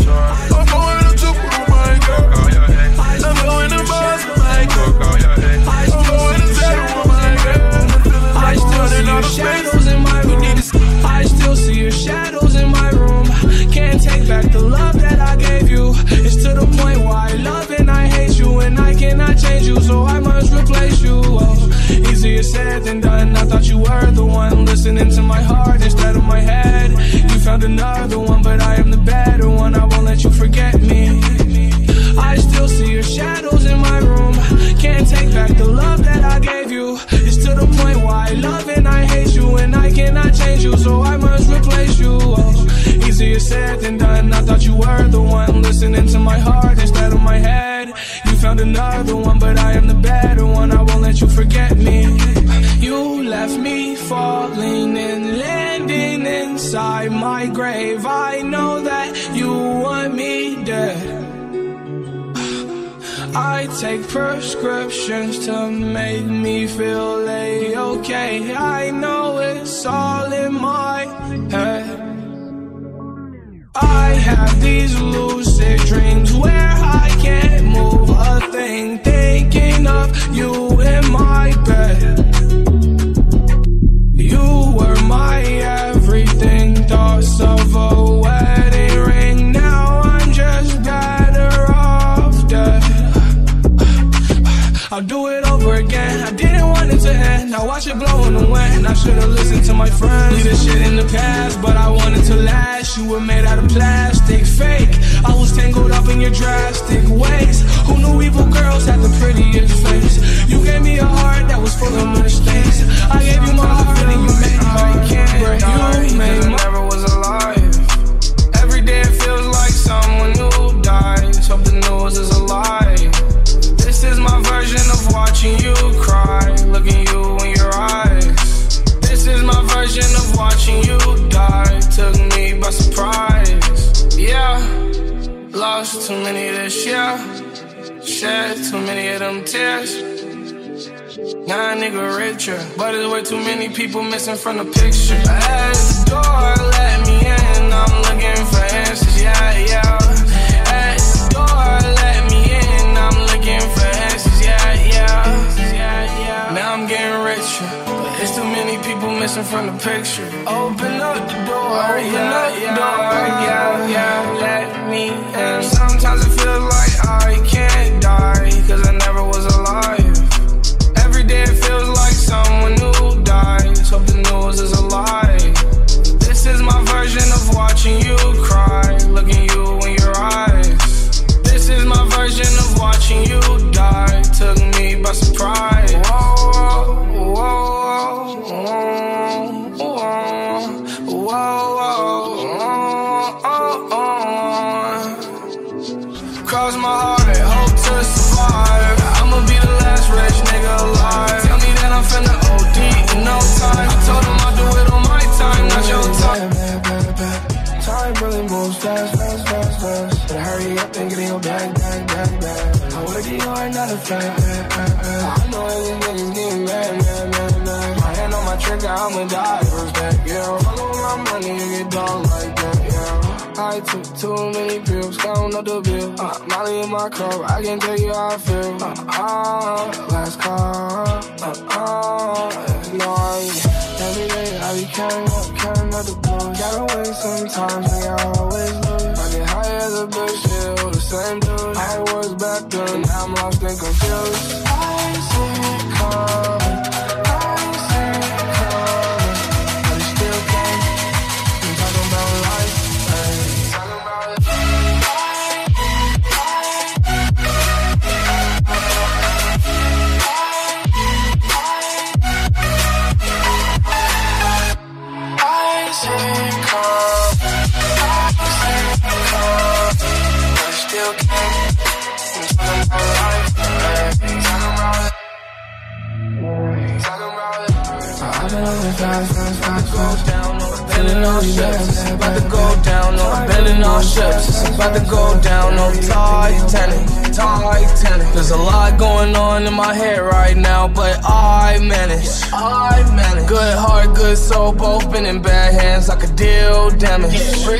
I'm going to Jupiter with my girl. I'm going to Mars with my girl. I'm going to Saturn with my girl. I still see your shadows in my room. I still see your shadows in my room. Can't take back the love that I gave you. It's to the point where I love and I hate you, and I cannot change you, so I must replace you. Oh, easier said than done. I thought you were the one listening to my heart instead of my head. You found another one, but I am the better one. I won't let you forget me. I still see your shadows in my room. Can't take back the love that I gave you. It's to the point where I love and I hate you, and I cannot change you, so I must replace you. Oh, easier said than done. I thought you were the one listening to my heart instead of my head. You found another one, but I am the better one. I won't let you forget me. You left me falling and landing inside my grave. I know that you want me dead. I take prescriptions to make me feel A-okay. I know it's all in my head. I have these lucid dreams where I can't move a thing, thinking of you in my bed. You were my everything, thoughts of a wedding ring. Now I'm just better off dead. I'll do it over again. I didn't want it to end. I watch it blow in the wind. I should've listened to my friends. Leave this shit in the past, but I wanted to last. You were made out of plastic, fake. I was tangled up in your drastic ways. Who knew evil girls had the prettiest face? You gave me a heart that was full of mistakes. I gave you my heart and you made my can't break. You made my never was alive. Every day it feels like someone new died. Hope the news is a lie. This is my version of watching you cry, looking you in your eyes. This is my version of watching you die. Took me by surprise. Yeah, lost too many this year. Shed too many of them tears. Now a nigga richer, but there's way too many people missing from the picture. At the door, let me in. I'm looking for answers, yeah, yeah. At the door, let me in. I'm looking for answers, yeah, yeah. Now I'm getting richer, but it's too many people missing from the picture. Open up the door, yeah, let me in. Sometimes it feels like I can't die, cause I never was alive. Every day it feels like someone new dies. Hope the news is a lie. This is my version of watching you cry, looking you in your eyes. Cross my heart, hope to survive. I'ma be the last rich nigga alive. Tell me that I'm finna OD in no time. I told him I'll do it on my time, not your time. Time really moves fast. Better hurry up and get in your bag. I work you hard, not a fan. I know every nigga's getting mad. My hand on my trigger, I'ma die first back, yeah. Follow my money and get done like that, yeah. I took too many pills, counting up the bill. Molly in my cup, I can tell you how I feel. Last call. No, every day I be counting up the blues. Gotta win sometimes, nigga, I always lose. I get high as a bitch, still the same dude. I was back then, now I'm lost and confused. I see it coming, but it still came. I'm talking about life, talking about it. Bending all ships, it's about to go down. No, bending all ships, it's about to go down. No, Titanic. There's a lot going on in my head right now, but I manage. Good heart, good soul, both been in bad hands. I could deal damage.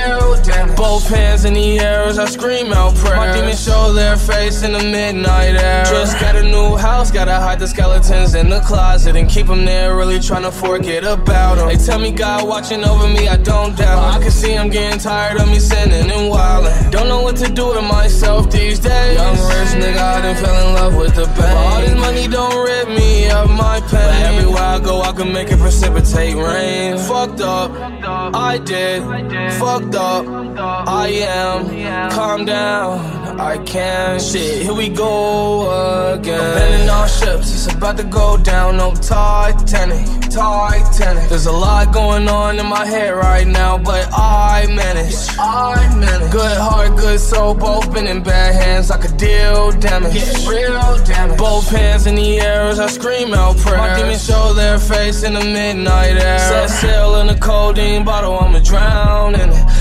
Both hands in the air as I scream out prayers. My demons show their face in the midnight air. Just got a new house, gotta hide the skeletons in the closet and keep them there, really trying to forget about them. They tell me God watching over me, I don't doubt. I can see I'm getting tired of me sinning and wildin'. Don't know what to do to myself these days. Young rich nigga, I done fell in love with the bank. All this money don't rid me of my pain, but everywhere I go I can make it precipitate rain. Fucked up, I did. Fucked up, I am. Calm down, I can. Shit, here we go again. I'm bending all ships, it's about to go down. No, Titanic. There's a lot going on in my head right now, but I manage. Good heart, good soul, both been in bad hands. I could deal damage. Both hands in the air as I scream out prayers. My demons show their face in the midnight air. Set sail in a codeine bottle, I'ma drown in it.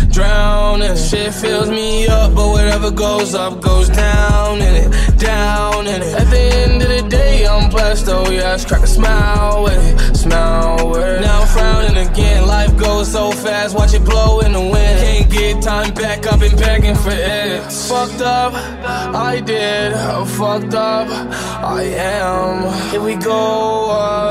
Shit fills me up, but whatever goes up goes down in it. At the end of the day, I'm blessed, oh yes. Crack a smile with it. Now I'm frowning again. Life goes so fast, watch it blow in the wind. Can't get time back, I've been begging for it. Fucked up, I did. Fucked up, I am. Here we go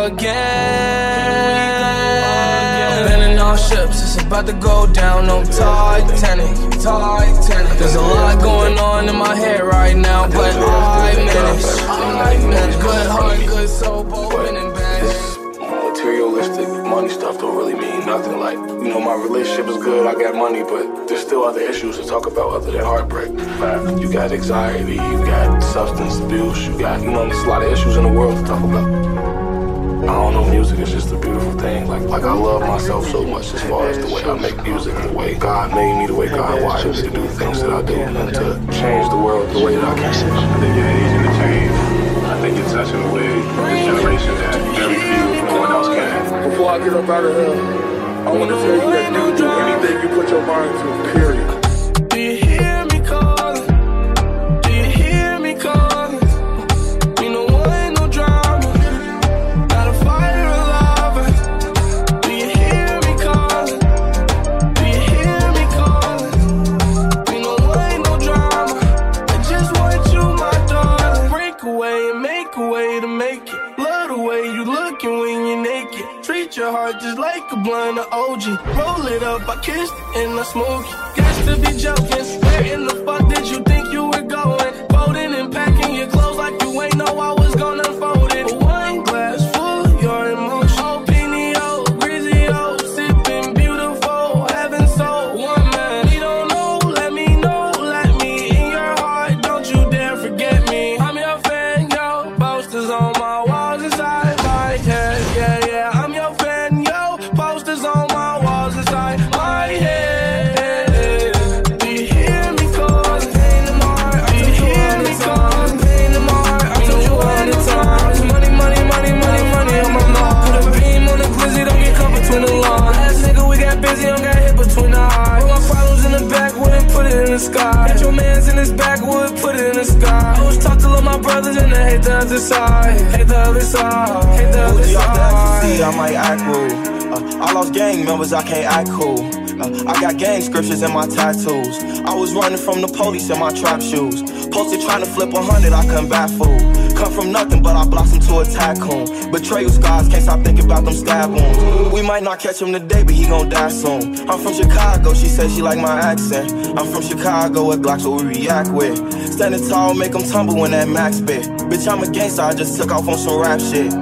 again. Bending all ships, it's about to go down. No, Titanic. There's a lot going on in my head right now, but I manage. Good heart, good soul, both been in bad. Materialistic money stuff don't really mean nothing. Like, you know, my relationship is good, I got money, but there's still other issues to talk about other than heartbreak. You got anxiety, you got substance abuse, you got, you know, there's a lot of issues in the world to talk about. I don't know, music is just a beautiful thing. Like I love myself so much as far as the way I make music, the way God made me, the way God wired me to do the things that I do, and to change the world the way that I can. I think you're aging to change. I think you're touching a wave this generation that very few, no one else can. Before I get up out of here, I want to tell you that you do anything you put your mind to, period. Do you hear me calling? Do you hear me calling? You know ain't no drama. Got a fire alive. Do you hear me calling? Do you hear me calling? You know ain't no drama. I just want you, my darling. Break away and make a way to make it. Love the way you looking when you're naked. Treat your heart just like a blunt of OG. Roll it up, I kissed it and I smoke it. Got to be joking. Where in the fuck did you think you were going? Folding and packing your clothes like you ain't know I was gonna unfold it. One glass full, your emotion. Opinio, Grizio, sipping beautiful, heaven soul. One man, we don't know, let me know, let me in your heart. Don't you dare forget me. I'm your fan, yo. Posters on my walls inside my head. Yeah, I'm your fan, yo. Posters on my walls inside my head. the sky. Hit your mans in his backwood, put it in the sky. I was taught to love my brothers and I hate the other side. Hate the other side, hate the other side. I might act rude. I lost gang members, I can't act cool. I got gang scriptures in my tattoos. I was running from the police in my trap shoes. Posted trying to flip 100, I couldn't bat fool. Come from nothing, but I blossomed to a tycoon. Betrayal scars, can't stop thinking about them stab wounds. We might not catch him today, but he gon' die soon. I'm from Chicago, she said she like my accent. I'm from Chicago, with Glocks what we react with. Standing tall, make them tumble when that max bit. Bitch, I'm a gangster, I just took off on some rap shit.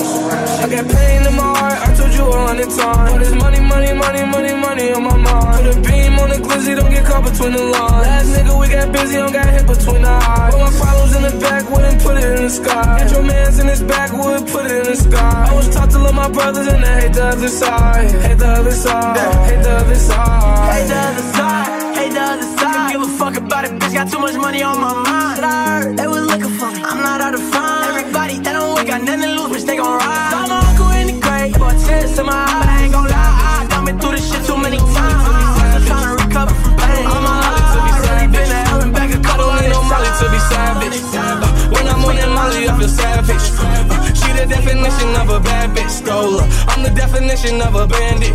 I got pain in my heart, I told you 100 times. All this money, money, money, money, money on my mind. Put a beam on the glizzy, don't get caught between the lines. Last nigga, we got busy, don't got hit between the eyes. Put my problems in the backwood and put it in the sky. Hit your mans in his backwood, put it in the sky. I was taught to love my brothers and I hate the other side. Hate the other side, hate the other side. Hate the other side, hate the other side. Don't give a fuck about it, bitch, got too much money on my mind. I heard they was looking for me, I'm not out of fun. Everybody that don't wake got nothing to lose, bitch, they gon' ride. Saw my uncle in the grave, bought tears in my eye. But I ain't gon' lie, I done been through this shit too many times. I'm trying to recover from pain. I'm on Molly to be savage. Been to hell and back a couple I don't need no Molly to be savage. When I'm on that Molly, I feel savage. She the definition of a bad bitch, stole her. I'm the definition of a bandit.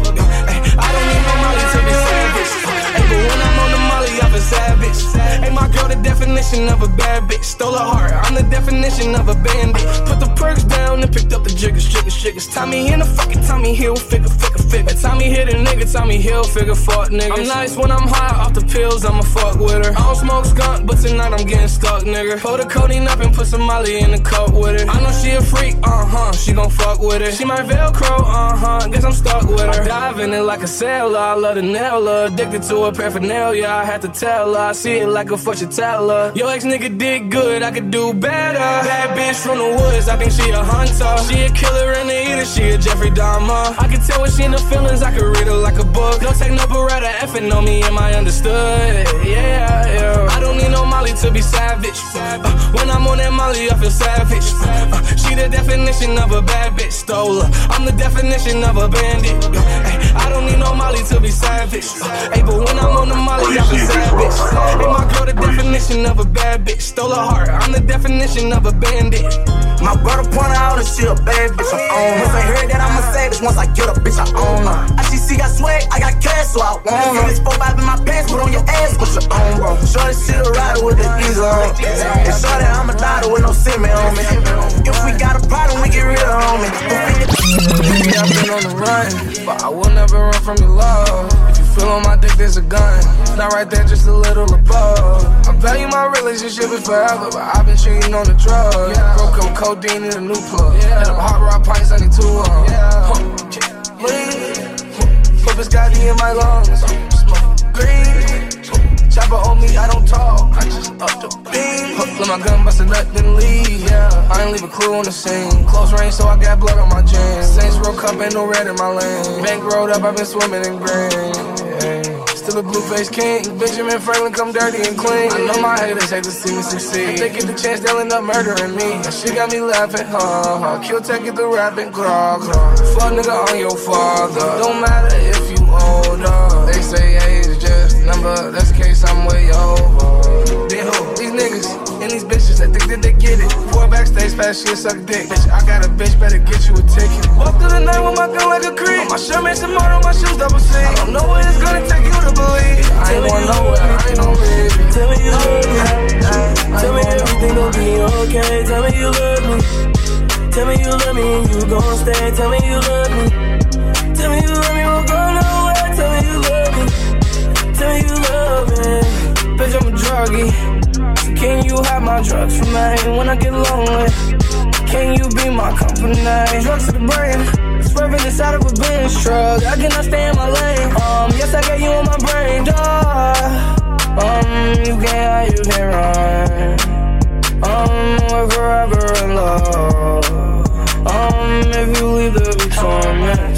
I don't need no Molly to be savage. But when I'm on the Molly, I feel savage. Ain't my girl the definition of a bad bitch, stole her heart. I'm the definition of a bandit. Put the perks down and picked up the jiggers. Tommy in the fucking Tommy Hill, figure. Tommy hit a nigga, Tommy Hill, figure, fuck nigga. I'm nice when I'm high off the pills, I'ma fuck with her. I don't smoke skunk, but tonight I'm getting stuck, nigga. Pull the codeine up and put some Molly in the cup with her. I know she a freak, she gon' fuck with it. She my Velcro, guess I'm stuck with her. I dive in it like a sailor, I love the nail her. Addicted to her paraphernalia, I had to tell her. I see it like a fortune teller. Yo ex nigga did good, I could do better. Bad bitch from the woods, I think she a hunter. She a killer and a eater, she a Jeffrey Dahmer. I can tell when she in the feelings, I can read her like a book. No take no beretta, effing on me, am I understood? Yeah. I don't need no Molly to be savage. When I'm on that Molly, I feel savage. She the definition of a bad bitch, stole her. I'm the definition of a bandit. I don't need no Molly to be savage. But when I'm on the Molly, I feel savage. Ain't my girl the definition of a bad bitch, stole her heart. I'm the definition of a bandit. My brother pointed out that she a bad bitch, I own her. Once I heard that I'm a savage, once I get a bitch, I own her. ICC got swag, I got cash, so I want her. This 4-5 in my pants, put on your ass, put your own, bro. Shorty, she a rider with the diesel on. And shorty, I'm a daughter with no semen on me. If we got a problem, we get rid of homie. I've been on the run, but I will never run from your love. If you feel on my dick, there's a gun. Not right there, just a little above. I value my relationship is forever, but I've been cheating on the drugs. Broke up codeine in a new plug. And them hot rock pints, I need 2 of them. Put Biscotti in my lungs. Smoke green. Chopper on me, I don't talk. I just up the beam. Let my gun bust a nut, then leave. I ain't leave a clue on the scene. Close range, so I got blood on my jeans. Saints Row Cup, ain't no red in my lane. Bank rolled up, I've been swimming in green. Still a blue-faced king. Benjamin Franklin come dirty and clean. I know my haters hate to see me succeed. If they get the chance, they'll end up murdering me. That shit got me laughing, Kill tech, get the rapping, grog. Fuck nigga on your father. Don't matter if you older. They say age is just a number. That's the case, I'm way over. Then who? These niggas and these bitches, they think that they get it. Pour backstage, fast shit, suck dick. Bitch, I got a bitch, better get you a ticket. Walk through the night with my gun like a creep. My shirt makes some more on my shoes, double C. I don't know what it's gonna take you to believe. I ain't going nowhere, I ain't no leave. Tell me you love me. Tell me everything gon' be okay. Tell me you love me. Tell me you love me and you gon' stay. Tell me you love me. Tell me you love me, won't go nowhere. Tell me you love me. Tell me you love me. Bitch, I'm a druggie. So can you have my drugs for me when I get lonely? Can you be my company? Drugs to the brain. Swerving inside of a Benz truck. I cannot stay in my lane. Yes, I got you on my brain, dog. You can't run. We're forever in love. If you leave, there'll be torment.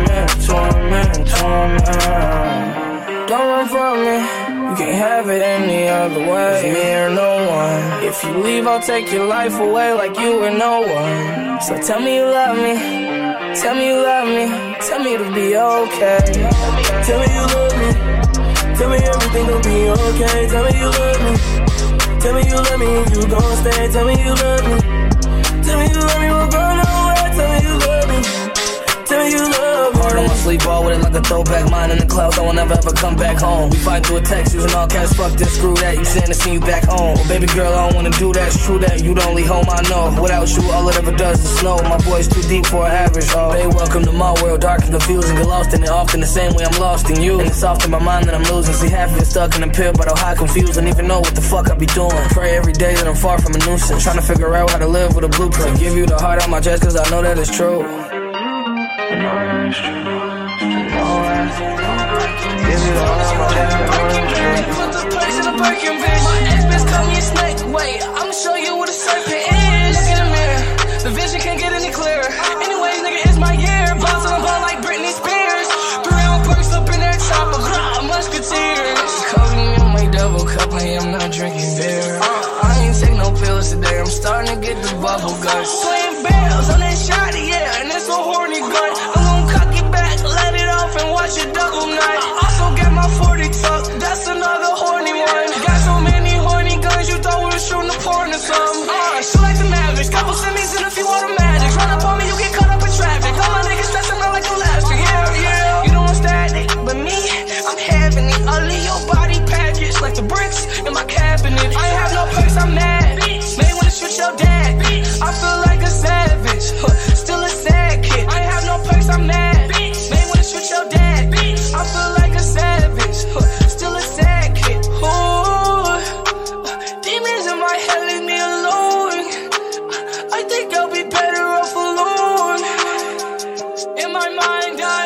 Don't run from me. You can't have it any other way. Me or no one. If you leave, I'll take your life away like you were no one. So tell me you love me. Tell me you love me. Tell me it'll be okay. Tell me you love me. Tell me everything gon' be okay. Tell me you love me. Tell me you love me and you gon' stay. Tell me you love me. Tell me you love me, won't go nowhere. Tell me you love me. Tell me you love me. Hard on my sleep, all with it like a throwback. Mine in the clouds, I will never ever come back home. We fight through a text, using all cash, fuck this, screw that. You saying to see you back home. Well, baby girl, I don't wanna do that. It's true that you the only home I know. Without you, all it ever does is snow. My voice too deep for an average. Oh, babe, welcome to my world, dark and confusing. Get lost in it often the same way I'm lost in you. And it's often my mind that I'm losing. See, half of it stuck in the pit, but I'm high confused. And even know what the fuck I be doing. Pray every day that I'm far from a nuisance. Trying to figure out how to live with a blueprint. To give you the heart out my chest, cause I know that it's true. Put the place in a Birkin, bitch. My ex-bitch call me a snake. Wait, I'ma show you what a serpent is. Look in the mirror, the vision can't get any clearer. Anyways, nigga, it's my year. Bounce on the ball like Britney Spears. 3 ounce perks up in that chopper, musketeers. Codeine in my double cup, I'm not drinking beer. I ain't take no pills today, I'm starting to get the bubble guts. Playing bells on that shotty, yeah, and it's a horny gun. I'm gon' cock it back, let it off, and watch it double night. Also get my 40 tucked, that's another horny one. Got so many horny guns, you thought we were shooting a porn or something. Shoot like the Mavericks, couple semis and a few automatics. Run up on me, you get caught up in traffic. All my niggas stressing out like elastic, yeah. You don't want static, but me, I'm having it. I'll leave your body packaged like the bricks in my cabinet. I ain't have no perks, I'm mad. May wanna shoot your dad. I feel like a savage, still a sad kid. I ain't have no perks, I'm mad. May wanna shoot your dad. I feel like a savage, still a sad kid. Ooh, demons in my head, leave me alone. I think I'll be better off alone. In my mind, I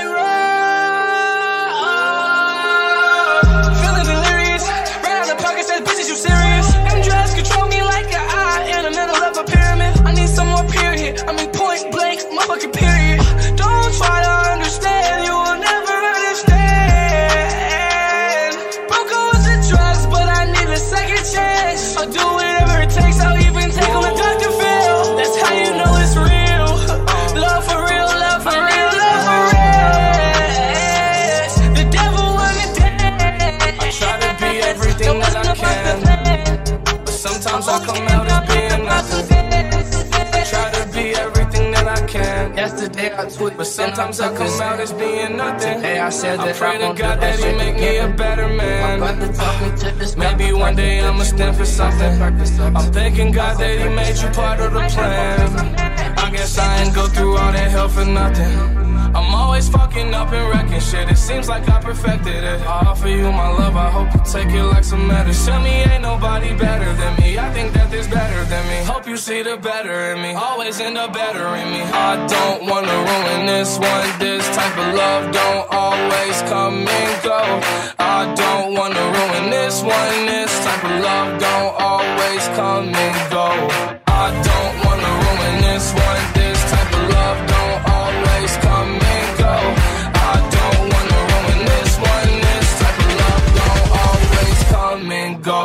run. Feeling delirious, right out the pocket, says, bitches, you serious? Them drugs control me like an eye in the middle of a pyramid. I need some more period, I mean point blank, motherfucking period. Don't try to understand, you will never understand. Broke with the drugs, but I need a second chance. I'll do whatever it takes, I'll even take on a Dr. Phil. That's how you know it's real. Love for real, love for real, love for real. The devil wanna dance. I try to be everything that I can, but sometimes I come out as being nothing. I try to be everything that I can. Yesterday I tweet, but sometimes I come out as being nothing. Today I said that I pray to God that He make me a better man. Maybe one day I'ma stand for something. I'm thanking God that He made you part of the plan. I guess I ain't go through all that hell for nothing. I'm always fucking up and wrecking shit. It seems like I perfected it. I offer you my love, I hope you take it like some medicine. Tell me ain't nobody better than me. I think that there's better than me. Hope you see the better in me. Always end up better in me. I don't wanna ruin this one. This type of love don't always come and go. I don't wanna ruin this one. This type of love don't always come and go. I don't wanna ruin this one. This type of love don't always come and go. I don't wanna ruin this one. This type of love don't always come and go.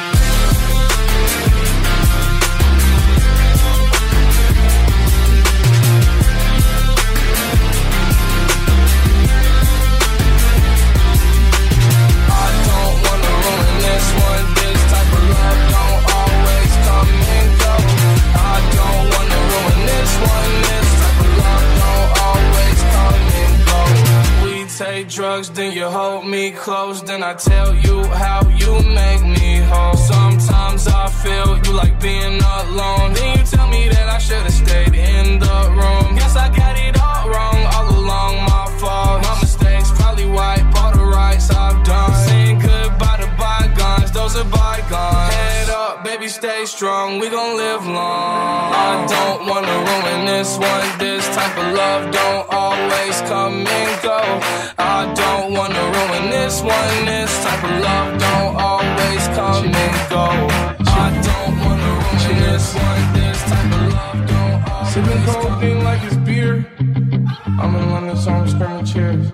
I don't wanna ruin this one. This type of love don't always come and go. I don't wanna ruin this one. This type of love don't always come and go. We take drugs, then you hold me close. Then I tell you how you make me whole. Sometimes I feel you like being alone. Then you tell me that I should've stayed in the room. Guess I got it all wrong all along, my fault. My mistakes probably wipe all the rights I've done. Saying goodbye to bygones, those are bygones. Head up, baby, stay strong, we gon' live long. I don't wanna ruin this one. This type of love don't always come and go. I don't wanna ruin this one. This type of love don't always come and go. I don't wanna ruin this one. This type of love don't always sipping codeine like it's beer. I'm in London, so I'm screaming cheers.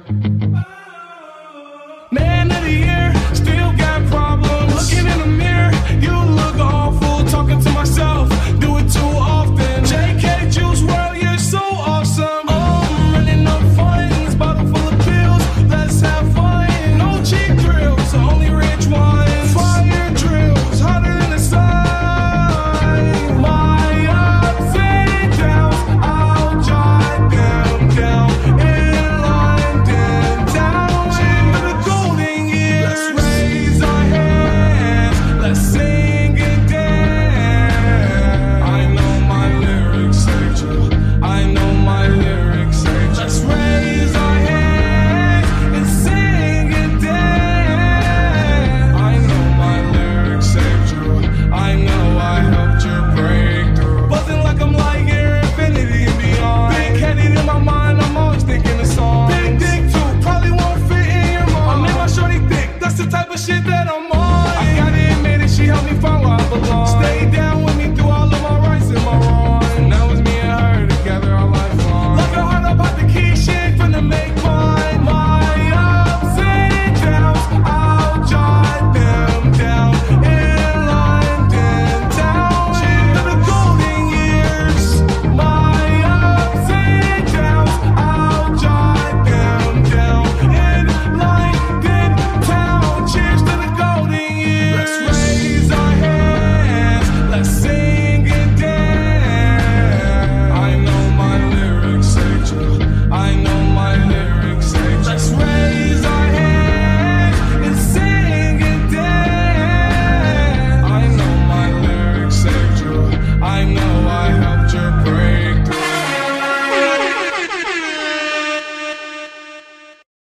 Man of the year, still got problems. Looking in the mirror, you look awful. Talking to myself, do it too often. JK Juice WRLD, you're so awesome. I'm running up funds, bottle full of pills. Let's have fun, no cheap thrills. So Stay down